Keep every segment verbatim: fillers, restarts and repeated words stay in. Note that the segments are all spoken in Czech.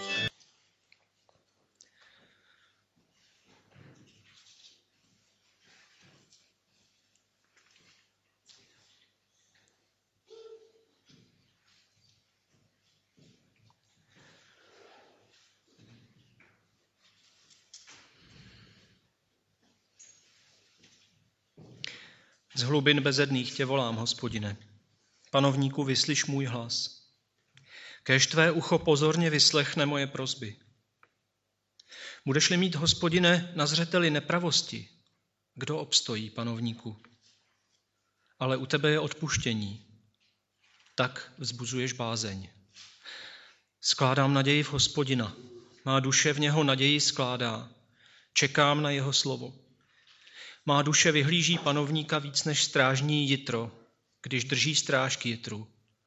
Z hlubin bezedných tě volám, Hospodine. Panovníku, vyslyš můj hlas. Kéž tvé ucho pozorně vyslechne moje prosby. Budeš-li mít, Hospodine, na zřeteli nepravosti, kdo obstojí, panovníku? Ale u tebe je odpuštění, tak vzbuzuješ bázeň. Skládám naději v Hospodina, má duše v něho naději skládá, čekám na jeho slovo. Má duše vyhlíží panovníka víc než strážní jitro, když drží stráž k jitru.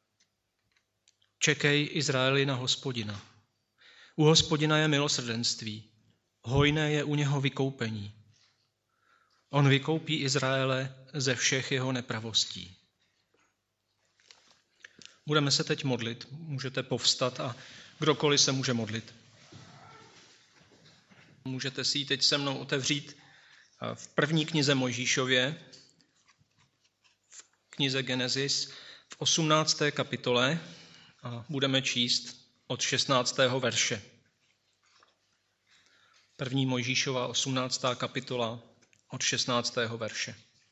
Čekej, Izraeli, na Hospodina. U Hospodina je milosrdenství, hojné je u něho vykoupení. On vykoupí Izraele ze všech jeho nepravostí. Budeme se teď modlit, můžete povstat a kdokoliv se může modlit. Můžete si ji teď se mnou otevřít v první knize Mojžíšově, v knize Genesis, v osmnácté kapitole a budeme číst od šestnáctého verše. První Mojžíšova osmnáctá kapitola od šestnáctého verše.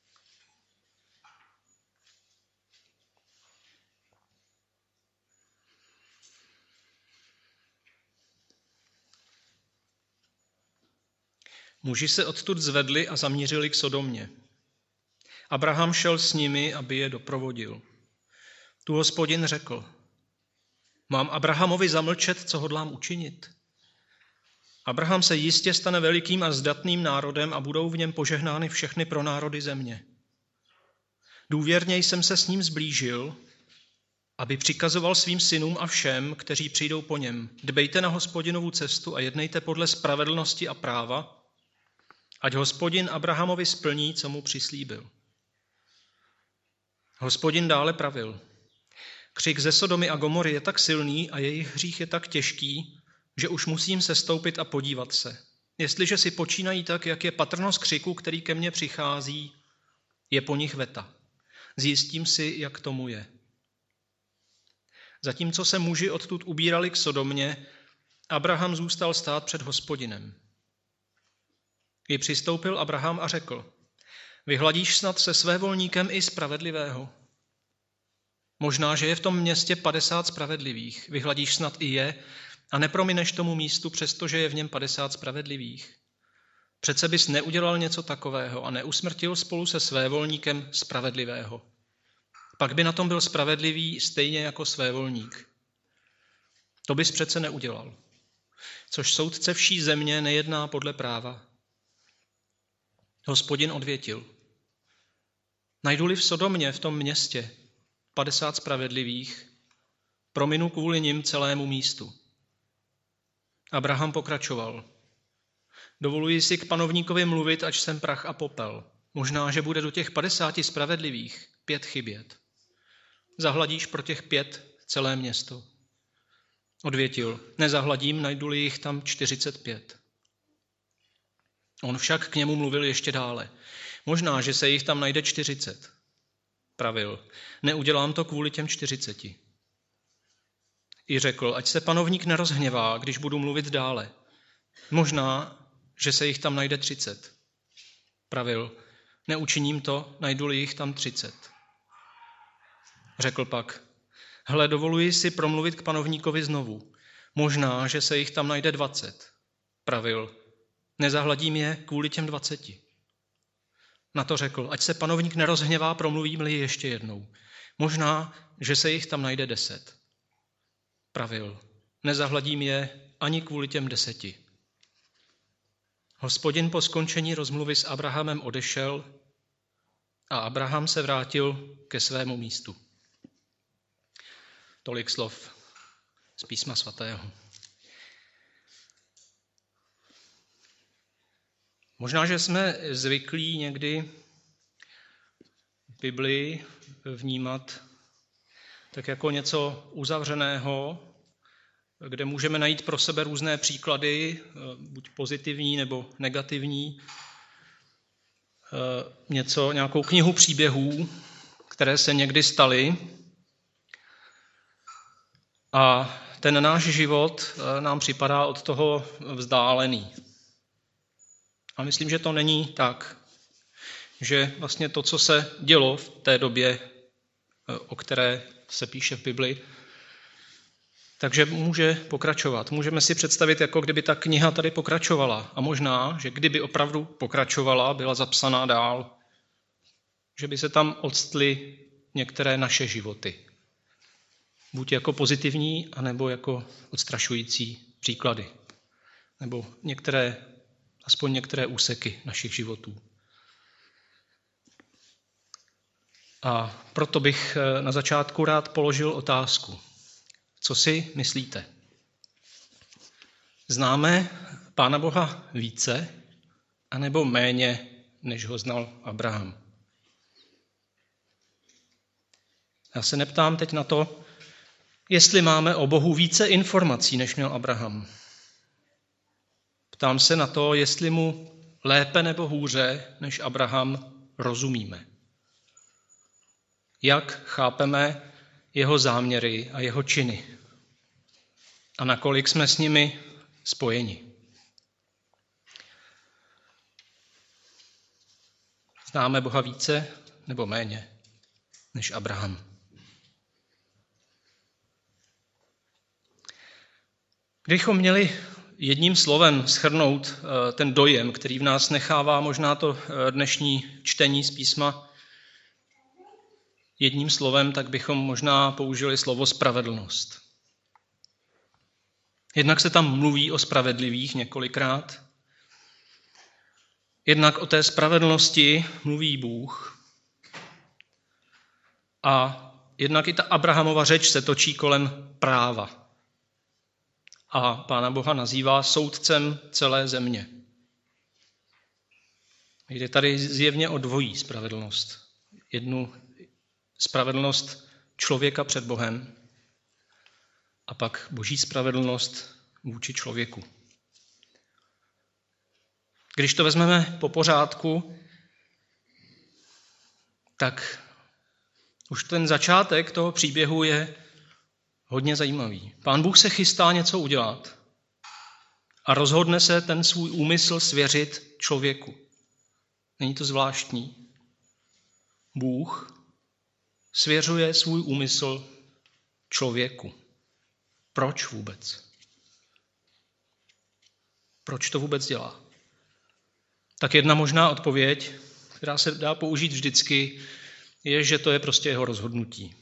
Muži se odtud zvedli a zamířili k Sodomě. Abraham šel s nimi, aby je doprovodil. Tu Hospodin řekl: Mám Abrahamovi zamlčet, co hodlám učinit? Abraham se jistě stane velikým a zdatným národem a budou v něm požehnány všechny pronárody země. Důvěrně jsem se s ním zblížil, aby přikazoval svým synům a všem, kteří přijdou po něm: Dbejte na Hospodinovu cestu a jednejte podle spravedlnosti a práva, ať Hospodin Abrahamovi splní, co mu přislíbil. Hospodin dále pravil: Křik ze Sodomy a Gomory je tak silný a jejich hřích je tak těžký, že už musím sestoupit a podívat se. Jestliže si počínají tak, jak je patrnost křiku, který ke mně přichází, je po nich veta. Zjistím si, jak tomu je. Zatímco se muži odtud ubírali k Sodomě, Abraham zůstal stát před Hospodinem. I přistoupil Abraham a řekl: Vyhladíš snad se svévolníkem i spravedlivého? Možná, že je v tom městě padesát spravedlivých. Vyhladíš snad i je a nepromineš tomu místu, přestože je v něm padesát spravedlivých. Přece bys neudělal něco takového a neusmrtil spolu se svévolníkem spravedlivého. Pak by na tom byl spravedlivý stejně jako svévolník. To bys přece neudělal. Což soudce vší země nejedná podle práva. Hospodin odvětil: Najdu-li v Sodomě, v tom městě, padesát spravedlivých, prominu kvůli nim celému místu. Abraham pokračoval: Dovoluji si k panovníkovi mluvit, ač jsem prach a popel. Možná, že bude do těch padesáti spravedlivých pět chybět. Zahladíš pro těch pět celé město. Odvětil: Nezahladím, najdu-li jich tam čtyřicet pět. On však k němu mluvil ještě dále. Možná, že se jich tam najde čtyřicet. Pravil: Neudělám to kvůli těm čtyřiceti. I řekl: Ať se panovník nerozhněvá, když budu mluvit dále. Možná, že se jich tam najde třicet. Pravil: Neučiním to, najdu-li jich tam třicet. Řekl pak: Hle, dovoluji si promluvit k panovníkovi znovu. Možná, že se jich tam najde dvacet. Pravil: Nezahladím je kvůli těm dvaceti. Na to řekl: Ať se panovník nerozhněvá, promluvím-li ještě jednou. Možná, že se jich tam najde deset. Pravil: Nezahladím je ani kvůli těm deseti. Hospodin po skončení rozmluvy s Abrahamem odešel a Abraham se vrátil ke svému místu. Tolik slov z Písma svatého. Možná, že jsme zvyklí někdy Biblii vnímat tak jako něco uzavřeného, kde můžeme najít pro sebe různé příklady, buď pozitivní nebo negativní, něco, nějakou knihu příběhů, které se někdy staly. A ten náš život nám připadá od toho vzdálený. A myslím, že to není tak, že vlastně to, co se dělo v té době, o které se píše v Bibli, takže může pokračovat. Můžeme si představit, jako kdyby ta kniha tady pokračovala. A možná, že kdyby opravdu pokračovala, byla zapsaná dál, že by se tam odstly některé naše životy. Buď jako pozitivní, anebo jako odstrašující příklady. Nebo některé, aspoň některé úseky našich životů. A proto bych na začátku rád položil otázku. Co si myslíte? Známe Pána Boha více, anebo méně, než ho znal Abraham? Já se neptám teď na to, jestli máme o Bohu více informací, než měl Abraham. Ptám se na to, jestli mu lépe nebo hůře, než Abraham, rozumíme. Jak chápeme jeho záměry a jeho činy a nakolik jsme s nimi spojeni. Známe Boha více nebo méně než Abraham. Kdybychom měli jedním slovem shrnout ten dojem, který v nás nechává možná to dnešní čtení z písma, jedním slovem, tak bychom možná použili slovo spravedlnost. Jednak se tam mluví o spravedlivých několikrát, jednak o té spravedlnosti mluví Bůh a jednak i ta Abrahamova řeč se točí kolem práva. A Pána Boha nazývá soudcem celé země. Jde tady zjevně o dvojí spravedlnost. Jednu spravedlnost člověka před Bohem a pak boží spravedlnost vůči člověku. Když to vezmeme po pořádku, tak už ten začátek toho příběhu je hodně zajímavý. Pán Bůh se chystá něco udělat a rozhodne se ten svůj úmysl svěřit člověku. Není to zvláštní? Bůh svěřuje svůj úmysl člověku. Proč vůbec? Proč to vůbec dělá? Tak jedna možná odpověď, která se dá použít vždycky, je, že to je prostě jeho rozhodnutí.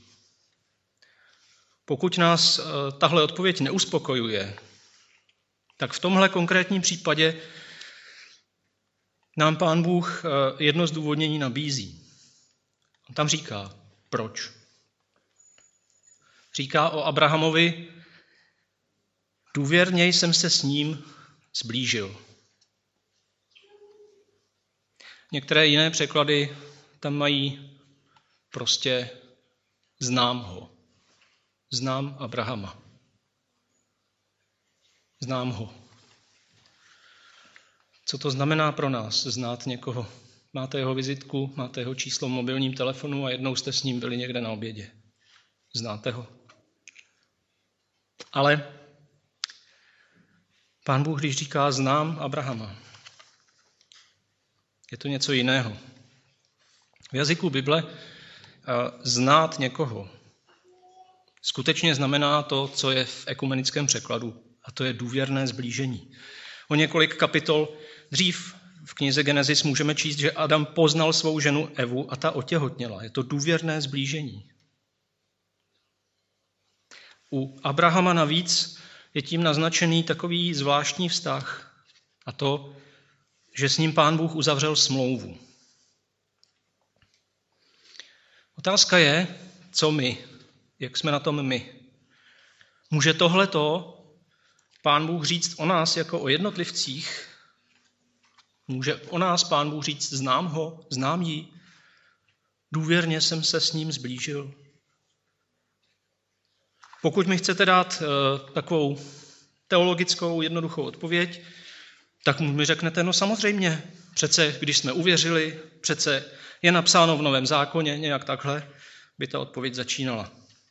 Pokud nás tahle odpověď neuspokojuje, tak v tomhle konkrétním případě nám Pán Bůh jedno zdůvodnění nabízí. On tam říká, proč. Říká o Abrahamovi, důvěrněji jsem se s ním zblížil. Některé jiné překlady tam mají prostě znám ho. Znám Abrahama. Znám ho. Co to znamená pro nás znát někoho? Máte jeho vizitku, máte jeho číslo v mobilním telefonu a jednou jste s ním byli někde na obědě. Znáte ho? Ale Pán Bůh, když říká znám Abrahama, je to něco jiného. V jazyku Bible znát někoho skutečně znamená to, co je v ekumenickém překladu, a to je důvěrné zblížení. O několik kapitol dřív v knize Genesis můžeme číst, že Adam poznal svou ženu Evu a ta otěhotněla. Je to důvěrné zblížení. U Abrahama navíc je tím naznačený takový zvláštní vztah, a to, že s ním Pán Bůh uzavřel smlouvu. Otázka je, co my, jak jsme na tom my. Může tohleto Pán Bůh říct o nás jako o jednotlivcích? Může o nás Pán Bůh říct, znám ho, znám jí, důvěrně jsem se s ním zblížil? Pokud mi chcete dát uh, takovou teologickou jednoduchou odpověď, tak mi řeknete, no samozřejmě, přece když jsme uvěřili, přece je napsáno v Novém zákoně, nějak takhle by ta odpověď začínala.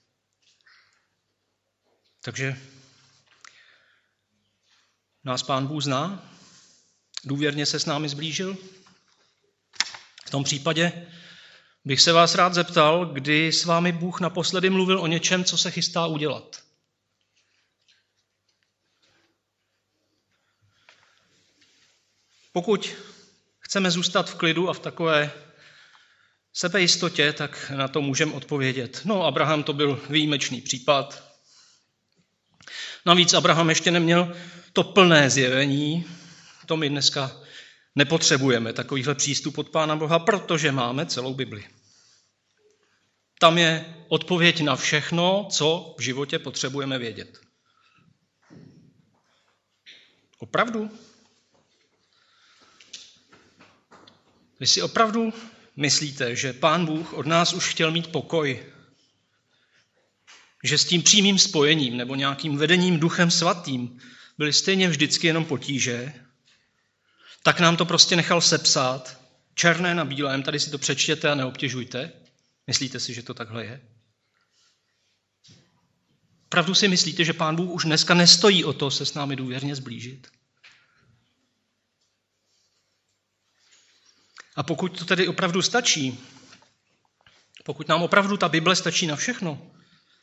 Takže nás Pán Bůh zná, důvěrně se s námi zblížil. V tom případě bych se vás rád zeptal, kdy s vámi Bůh naposledy mluvil o něčem, co se chystá udělat. Pokud chceme zůstat v klidu a v takové sebejistotě, tak na to můžeme odpovědět. No, Abraham to byl výjimečný případ. Navíc Abraham ještě neměl to plné zjevení. To my dneska nepotřebujeme, takovýhle přístup od Pána Boha, protože máme celou Bibli. Tam je odpověď na všechno, co v životě potřebujeme vědět. Opravdu? Vy si opravdu myslíte, že Pán Bůh od nás už chtěl mít pokoj? Že s tím přímým spojením nebo nějakým vedením Duchem Svatým byly stejně vždycky jenom potíže? Tak nám to prostě nechal sepsat, černé na bílém, tady si to přečtěte a neobtěžujte. Myslíte si, že to takhle je? Pravdu si myslíte, že Pán Bůh už dneska nestojí o to se s námi důvěrně zblížit? A pokud to tedy opravdu stačí, pokud nám opravdu ta Bible stačí na všechno,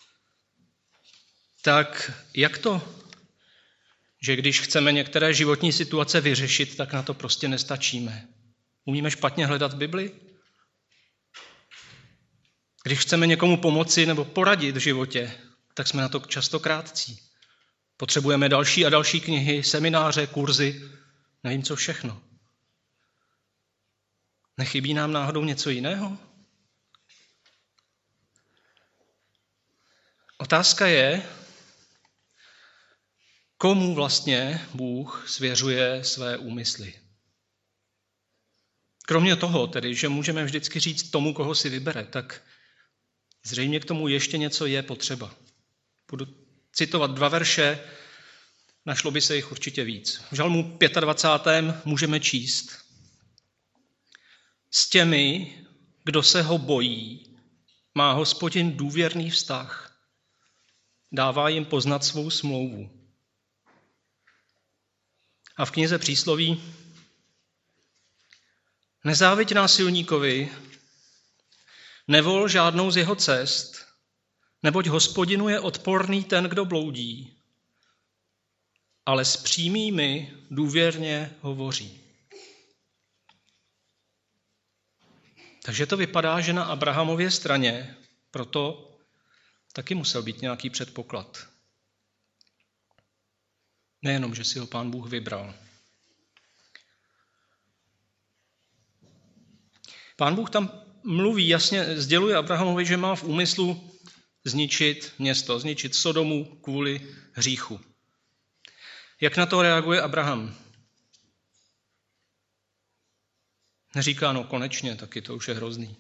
tak jak to, že když chceme některé životní situace vyřešit, tak na to prostě nestačíme? Umíme špatně hledat Bibli? Když chceme někomu pomoci nebo poradit v životě, tak jsme na to často krátcí. Potřebujeme další a další knihy, semináře, kurzy, nevím co všechno. Nechybí nám náhodou něco jiného? Otázka je, komu vlastně Bůh svěřuje své úmysly. Kromě toho tedy, že můžeme vždycky říct tomu, koho si vybere, tak zřejmě k tomu ještě něco je potřeba. Budu citovat dva verše, našlo by se jich určitě víc. V Žalmu dvacátém pátém můžeme číst: S těmi, kdo se ho bojí, má Hospodin důvěrný vztah. Dává jim poznat svou smlouvu. A v knize Přísloví: Nezáviď násilníkovi, nevol žádnou z jeho cest, neboť Hospodinu je odporný ten, kdo bloudí, ale s přímými důvěrně hovoří. Takže to vypadá, že na Abrahamově straně proto taky musel být nějaký předpoklad. Nejenom, že si ho Pán Bůh vybral. Pán Bůh tam mluví, jasně sděluje Abrahamovi, že má v úmyslu zničit město, zničit Sodomu kvůli hříchu. Jak na to reaguje Abraham? Neříká, no konečně, taky to už je hrozný.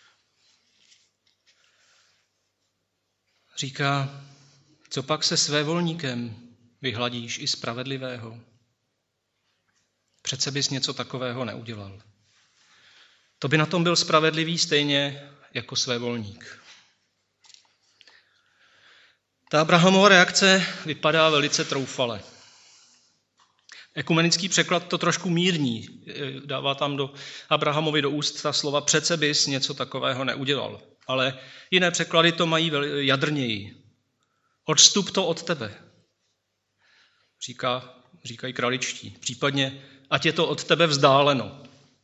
Říká, co pak se svévolníkem vyhladíš i spravedlivého? Přece bys něco takového neudělal. To by na tom byl spravedlivý stejně jako svévolník. Ta Abrahamova reakce vypadá velice troufale. Ekumenický překlad to trošku mírní. Dává tam do Abrahamovi do úst ta slova přece bys něco takového neudělal. Ale jiné překlady to mají jadrněji. Odstup to od tebe, říká, říkají kraličtí. Případně, ať je to od tebe vzdáleno.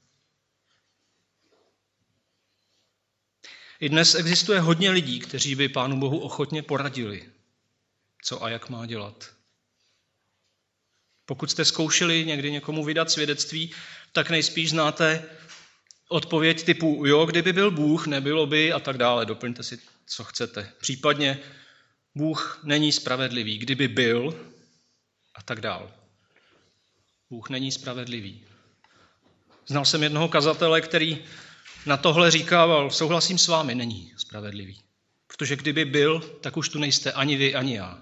I dnes existuje hodně lidí, kteří by Pánu Bohu ochotně poradili, co a jak má dělat. Pokud jste zkoušeli někdy někomu vydat svědectví, tak nejspíš znáte odpověď typu jo, kdyby byl Bůh, nebylo by a tak dále. Doplňte si, co chcete. Případně Bůh není spravedlivý, kdyby byl a tak dále. Bůh není spravedlivý. Znal jsem jednoho kazatele, který na tohle říkával, souhlasím s vámi, není spravedlivý. Protože kdyby byl, tak už tu nejste ani vy, ani já.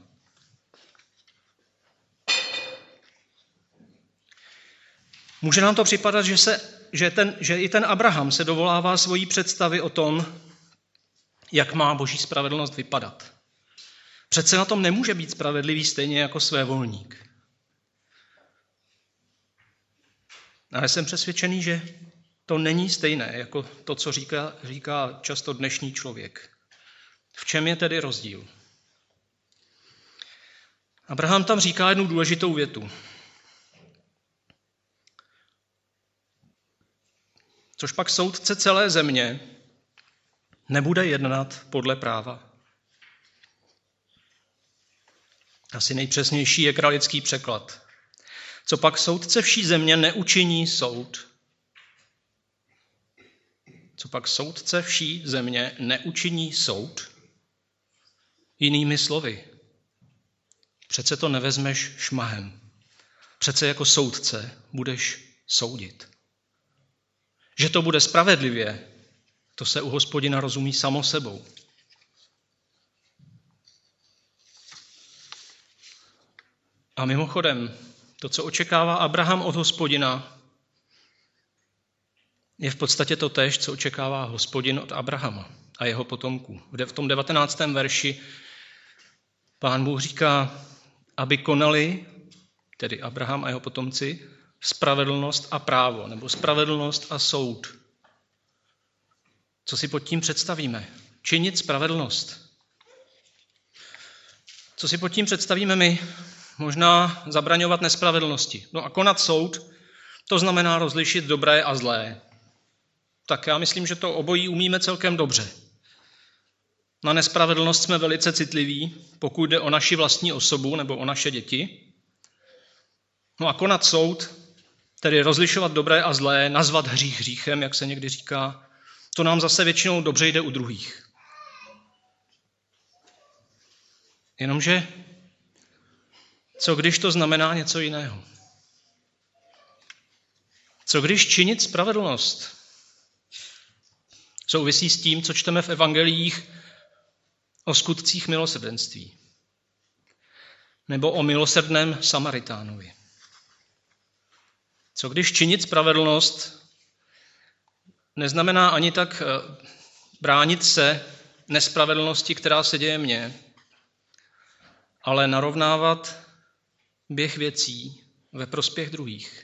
Může nám to připadat, že, se, že, ten, že i ten Abraham se dovolává svojí představy o tom, jak má boží spravedlnost vypadat. Přece na tom nemůže být spravedlivý stejně jako svévolník. Ale jsem přesvědčený, že to není stejné jako to, co říká, říká často dnešní člověk. V čem je tedy rozdíl? Abraham tam říká jednu důležitou větu. Což pak soudce celé země nebude jednat podle práva. Asi nejpřesnější je kralický překlad. Co pak soudce vší země neučiní soud? Co pak soudce vší země neučiní soud? Jinými slovy, přece to nevezmeš šmahem. Přece jako soudce budeš soudit. Že to bude spravedlivě, to se u Hospodina rozumí samo sebou. A mimochodem, to, co očekává Abraham od Hospodina, je v podstatě to též, co očekává Hospodin od Abrahama a jeho potomků. V tom devatenáctém verši Pán Bůh říká, aby konali, tedy Abraham a jeho potomci, spravedlnost a právo, nebo spravedlnost a soud. Co si pod tím představíme? Činit spravedlnost. Co si pod tím představíme my? Možná zabraňovat nespravedlnosti. No a konat soud, to znamená rozlišit dobré a zlé. Tak já myslím, že to obojí umíme celkem dobře. Na nespravedlnost jsme velice citliví, pokud jde o naši vlastní osobu nebo o naše děti. No a konat soud, tedy rozlišovat dobré a zlé, nazvat hřích hříchem, jak se někdy říká, to nám zase většinou dobře jde u druhých. Jenomže, co když to znamená něco jiného? Co když činit spravedlnost souvisí s tím, co čteme v evangeliích o skutcích milosrdenství nebo o milosrdném Samaritánovi? Co když činit spravedlnost neznamená ani tak bránit se nespravedlnosti, která se děje mně, ale narovnávat běh věcí ve prospěch druhých?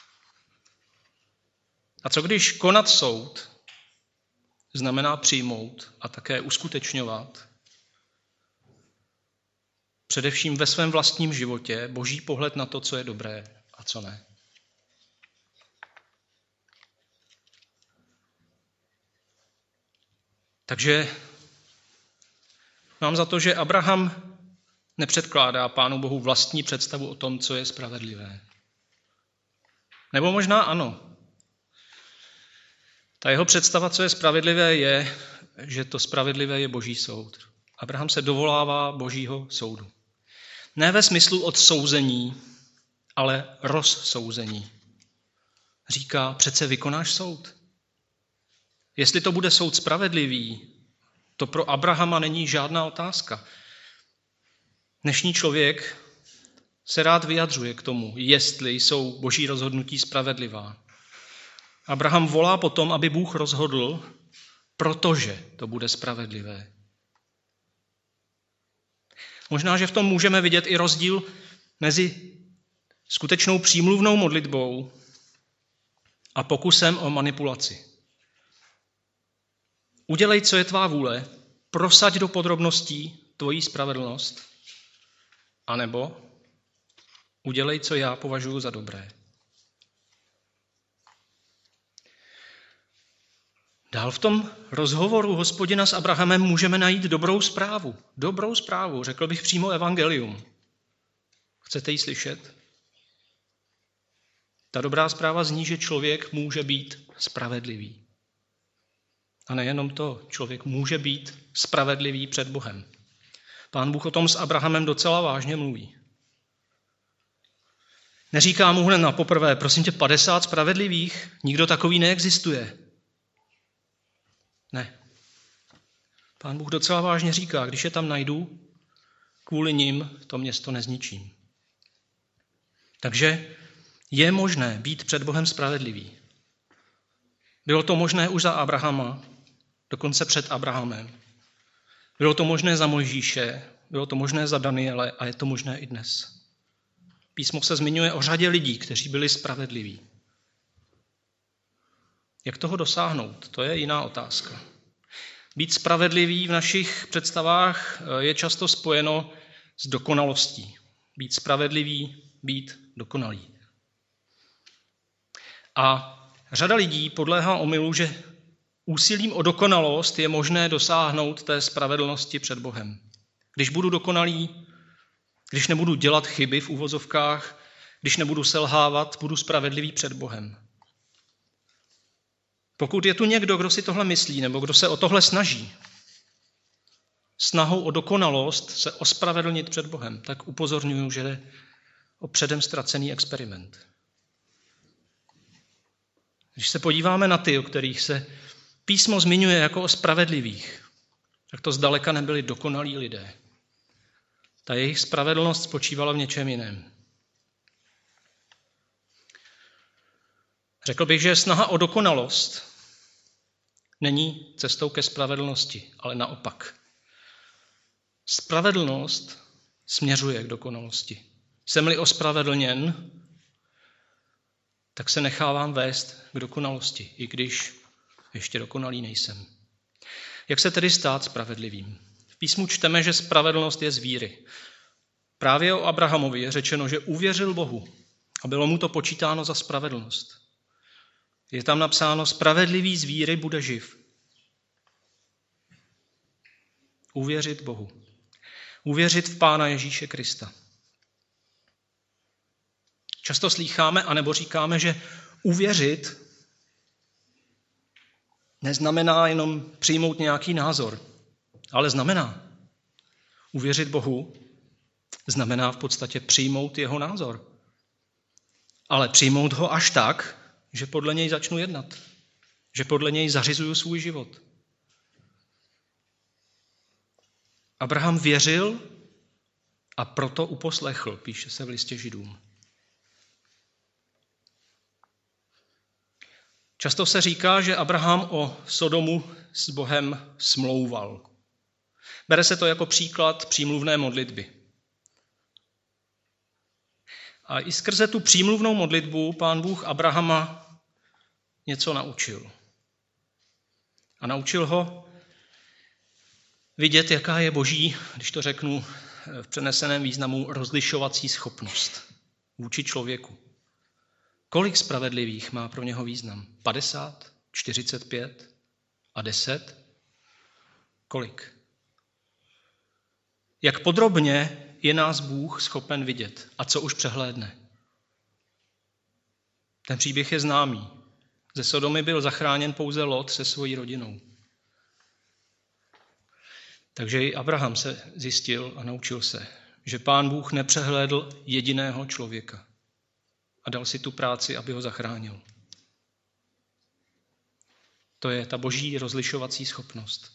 A co když konat soud znamená přijmout a také uskutečňovat především ve svém vlastním životě boží pohled na to, co je dobré a co ne? Takže mám za to, že Abraham nepředkládá Pánu Bohu vlastní představu o tom, co je spravedlivé. Nebo možná ano. Ta jeho představa, co je spravedlivé, je, že to spravedlivé je boží soud. Abraham se dovolává božího soudu. Ne ve smyslu odsouzení, ale rozsouzení. Říká, přece vykonáš soud. Jestli to bude soud spravedlivý, to pro Abrahama není žádná otázka. Dnešní člověk se rád vyjadřuje k tomu, jestli jsou boží rozhodnutí spravedlivá. Abraham volá potom, aby Bůh rozhodl, protože to bude spravedlivé. Možná, že v tom můžeme vidět i rozdíl mezi skutečnou přímluvnou modlitbou a pokusem o manipulaci. Udělej, co je tvá vůle, prosaď do podrobností tvojí spravedlnost, anebo udělej, co já považuji za dobré. Dál v tom rozhovoru Hospodina s Abrahamem můžeme najít dobrou zprávu. Dobrou zprávu, řekl bych přímo evangelium. Chcete ji slyšet? Ta dobrá zpráva zní, že člověk může být spravedlivý. A nejenom to, člověk může být spravedlivý před Bohem. Pán Bůh o tom s Abrahamem docela vážně mluví. Neříká mu hned na poprvé, prosím tě, padesát spravedlivých, nikdo takový neexistuje. Ne. Pán Bůh docela vážně říká, když je tam najdu, kvůli nim to město nezničím. Takže je možné být před Bohem spravedlivý. Bylo to možné už za Abrahama, dokonce před Abrahamem. Bylo to možné za Mojžíše, bylo to možné za Daniele a je to možné i dnes. Písmo se zmiňuje o řadě lidí, kteří byli spravedliví. Jak toho dosáhnout? To je jiná otázka. Být spravedlivý v našich představách je často spojeno s dokonalostí. Být spravedlivý, být dokonalý. A řada lidí podléhá omylu, že úsilím o dokonalost je možné dosáhnout té spravedlnosti před Bohem. Když budu dokonalý, když nebudu dělat chyby v uvozovkách, když nebudu selhávat, budu spravedlivý před Bohem. Pokud je tu někdo, kdo si tohle myslí, nebo kdo se o tohle snaží, snahou o dokonalost se ospravedlnit před Bohem, tak upozorňuji, že jde o předem ztracený experiment. Když se podíváme na ty, o kterých se písmo zmiňuje jako o spravedlivých, tak to zdaleka nebyli dokonalí lidé. Ta jejich spravedlnost spočívala v něčem jiném. Řekl bych, že snaha o dokonalost není cestou ke spravedlnosti, ale naopak. Spravedlnost směřuje k dokonalosti. Jsem-li ospravedlněn, tak se nechávám vést k dokonalosti, i když ještě dokonalý nejsem. Jak se tedy stát spravedlivým? V písmu čteme, že spravedlnost je z víry. Právě o Abrahamovi je řečeno, že uvěřil Bohu a bylo mu to počítáno za spravedlnost. Je tam napsáno, spravedlivý z víry bude živ. Uvěřit Bohu. Uvěřit v Pána Ježíše Krista. Často slýcháme, anebo říkáme, že uvěřit neznamená jenom přijmout nějaký názor, ale znamená. Uvěřit Bohu znamená v podstatě přijmout jeho názor. Ale přijmout ho až tak, že podle něj začnu jednat. Že podle něj zařizuju svůj život. Abraham věřil a proto uposlechl, píše se v listě Židům. Často se říká, že Abraham o Sodomu s Bohem smlouval. Bere se to jako příklad přímluvné modlitby. A i skrze tu přímluvnou modlitbu Pán Bůh Abrahama něco naučil. A naučil ho vidět, jaká je boží, když to řeknu v přeneseném významu, rozlišovací schopnost vůči člověku. Kolik spravedlivých má pro něho význam? padesát, čtyřicet pět a deset? Kolik? Jak podrobně je nás Bůh schopen vidět a co už přehlédne? Ten příběh je známý. Ze Sodomy byl zachráněn pouze Lot se svojí rodinou. Takže i Abraham se zjistil a naučil se, že Pán Bůh nepřehlédl jediného člověka a dal si tu práci, aby ho zachránil. To je ta boží rozlišovací schopnost.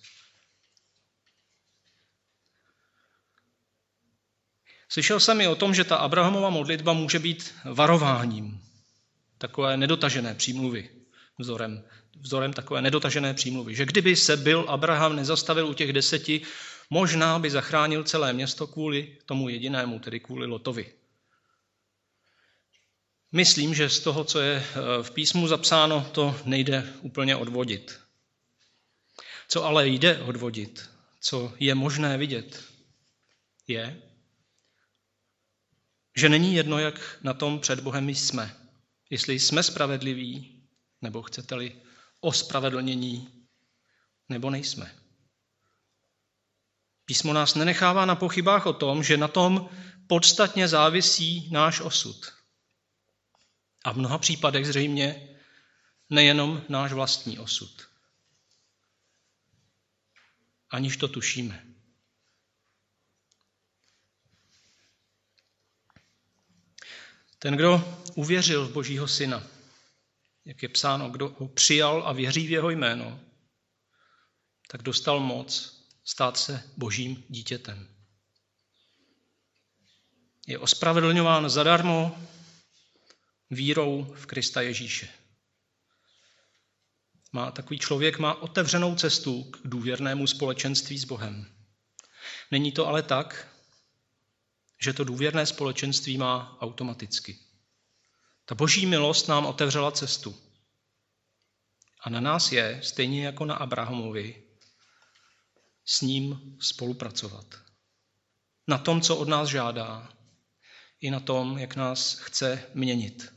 Slyšel jsem i o tom, že ta Abrahamova modlitba může být varováním. Takové nedotažené přímluvy, vzorem, vzorem takové nedotažené přímluvy. Že kdyby se byl Abraham nezastavil u těch deseti, možná by zachránil celé město kvůli tomu jedinému, tedy kvůli Lotovi. Myslím, že z toho, co je v písmu zapsáno, to nejde úplně odvodit. Co ale jde odvodit, co je možné vidět, je, že není jedno, jak na tom před Bohem jsme. Jestli jsme spravedliví, nebo chcete-li ospravedlnění, nebo nejsme. Písmo nás nenechává na pochybách o tom, že na tom podstatně závisí náš osud. A v mnoha případech zřejmě nejenom náš vlastní osud. Aniž to tušíme. Ten, kdo uvěřil v Božího Syna, jak je psáno, kdo ho přijal a věří v jeho jméno, tak dostal moc stát se božím dítětem. Je ospravedlňován zadarmo vírou v Krista Ježíše. Má, takový člověk má otevřenou cestu k důvěrnému společenství s Bohem. Není to ale tak, že to důvěrné společenství má automaticky. Ta boží milost nám otevřela cestu. A na nás je, stejně jako na Abrahamovi, s ním spolupracovat. Na tom, co od nás žádá, i na tom, jak nás chce měnit.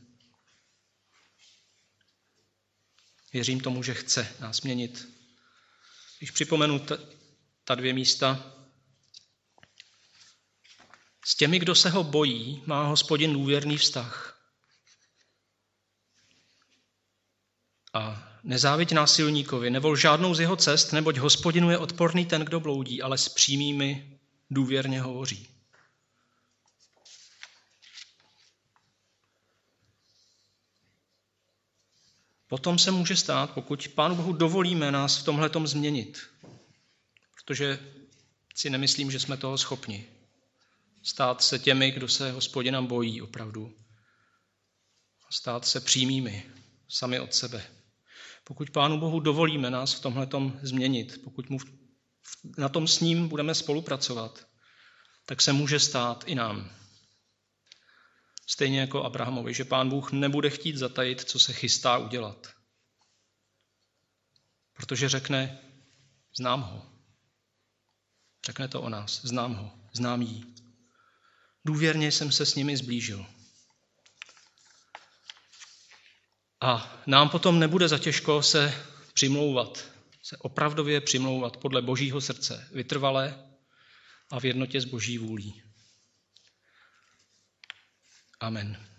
Věřím tomu, že chce nás měnit. Když připomenu t- ta dvě místa, s těmi, kdo se ho bojí, má Hospodin důvěrný vztah. A nezáviď násilníkovi, nevol žádnou z jeho cest, neboť Hospodinu je odporný ten, kdo bloudí, ale s přímými důvěrně hovoří. Potom se může stát, pokud Pánu Bohu dovolíme nás v tomhletom změnit, protože si nemyslím, že jsme toho schopni. Stát se těmi, kdo se Hospodina bojí opravdu. Stát se přímými, sami od sebe. Pokud Pánu Bohu dovolíme nás v tomhletom změnit, pokud mu na tom s ním budeme spolupracovat, tak se může stát i nám. Stejně jako Abrahamovi, že Pán Bůh nebude chtít zatajit, co se chystá udělat. Protože řekne, znám ho. Řekne to o nás, znám ho, znám jí. Důvěrně jsem se s nimi zblížil. A nám potom nebude zatěžko se přimlouvat, se opravdově přimlouvat podle Božího srdce, vytrvale a v jednotě s Boží vůlí. Amen.